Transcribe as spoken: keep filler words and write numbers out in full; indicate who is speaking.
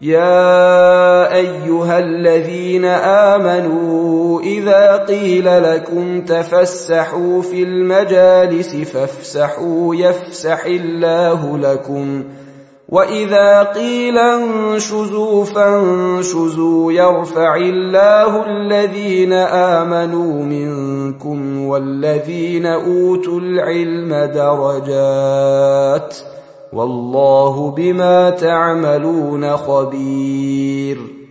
Speaker 1: يا أيها الذين آمنوا إذا قيل لكم تفسحوا في المجالس فافسحوا يفسح الله لكم وإذا قيل انشزوا فانشزوا يرفع الله الذين آمنوا منكم والذين أوتوا العلم درجات والله بما تعملون خبير.